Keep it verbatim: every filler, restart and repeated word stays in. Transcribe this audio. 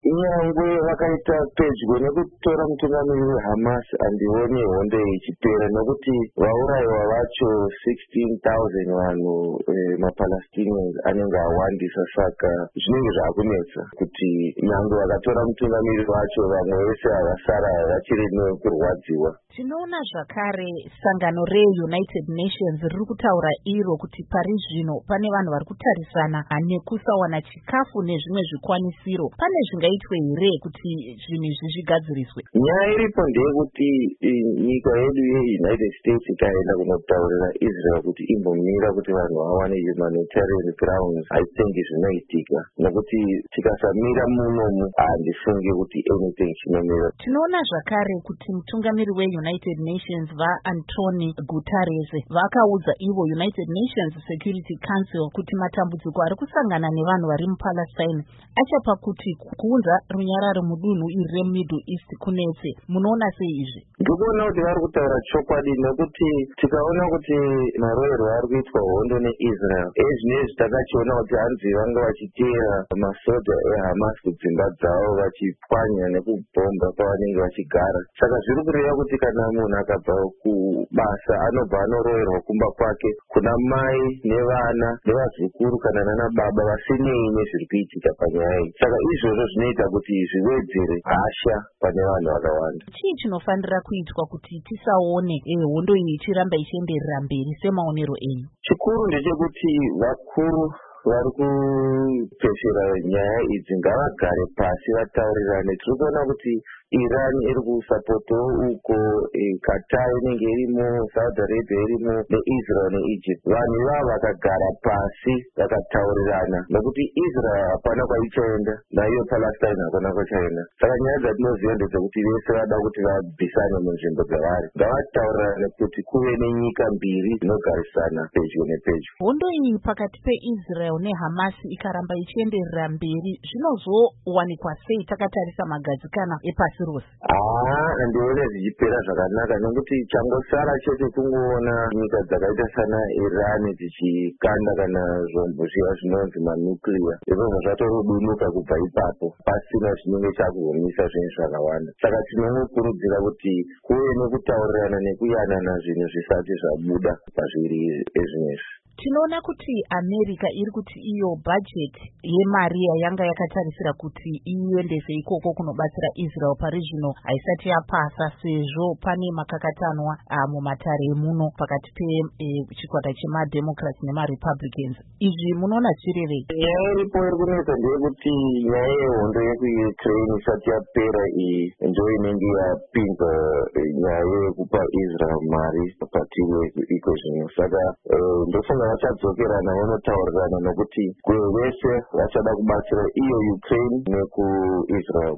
nyangwe vakaita pedyo nekutora mutungamiri weHamas handione hondo ichipera, nokuti vaurayiwa vacho sixteen thousand vanhu maPalestinians anenge awandisa. Saka zvinenge zvakunetsa kuti nyangwe vakatora mutungamiri vacho vamwe vese havasara vachiri nekurwadziwa. Tinoona zvakare sangano reUnited Nations riri kutaura iro kuti pari zvino pane vanhu vari kutarisana nekusawana chikafu nezvimwe zvikwanisiro. Pane zvingaitwe here kuti zvinhu izvi zvigadziriswe? Nyaya iripo ndeyekuti nyika yedu yeUnited States ikaenda kunotaurira Israel kuti imbomira kuti vanhu vawane humanitarian grounds, haitengi zvinoitika, nokuti tikasamira munomu handifungi kuti anything chinomira. Tinoona zvakare kuti mutungamiri weUnited Nations vaAntonio Guterres vakaudza ivo United Nations Security Council kuti matambudziko ari kusangana nevanhu vari muPalestine achapa kuti kuunza runyararo mudunhu iri reMiddle East kunetse. Munoona sei izvi? Ndikuona kuti vari kutaura chokwadi, nokuti tikaona kuti maroverwo ari kuitwa hondo neIsrael ezvinezvi takachiona kuti hanzi vanga vachiteera masoja eHamas kudzimba dzavo vachipwanya nekubhomba pavanenge vachigara. Saka zviri kureva kuti kana munhu akabva kubasa anobva anoroverwa kumba kwake, kuna mai nevana nevazukuru kana nana baba vasinei nezviri kuitika panyaya iyi. Saka izvozvo zvinoita kuti zviwedzere hasha pane vanhu vakawanda. Chii chinofanira kuitwa kuti tisaone hondo iyi ichiramba ichienderera mberi semaonero enyu? Chikuru ndechekuti vakuru vari kupeshera nyaya idzi ngavagare pasi vataurirane. Tiri kuona kuti Iran iri kusapotawo uko, Qatar inenge irimo, Saudi Arabia irimo, neIsrael neEgypt. Vanhu ivavo vakagara pasi vakataurirana, nokuti Israel hapana kwaichaenda naiyo Palestine hapana kwachaenda. Saka nyaya dzatinoziva ndedzekuti vese vada kuti vabvisane munzvimbo dzavari. Ngavataurirane kuti kuve nenyika mbiri dzinogarisana pedyo nepedyo. Hondo iyi pakati peIsrael neHamas ikaramba ichienderera mberi zvinozowanikwa sei takatarisa magadzikana epasi rose? Ah, handione zvichipera zvakanaka, nokuti changosara chete kungoona nyika dzakaita sana Iran dzichikanda kana zvombo zviya zvinonzi manuclear. Izvozvo zvatorudunuka kubva ipapo pasina chinenge chakugumisa zvinhu zvakawanda. Saka tinokurudzira kuti kuve nekutaurirana nekuyanana zvinhu zvisati zvabuda pazviri ezvinezvi. Tinoona kuti America iri kuti iyo budget yemari yanga yakatarisira kuti iendese ikoko kunobatsira Israel pari zvino haisati yapasa, sezvo pane makakatanwa mumatare emuno pakati pechikwata chemademocrats nemarepublicans. Izvi munoona zvirevei? Nyaya iripo iri kunetsa ndeyekuti nyaya yehondo yekuUkraine isati yapera iyi ndo inenge yapinza nyaya yekupa Israel mari patiwe iko zvino. Saka ndofunga vachadzokerana vonotaurirana, nokuti kuve vese vachada kubatsira iyo Ukraine nekuIsrael.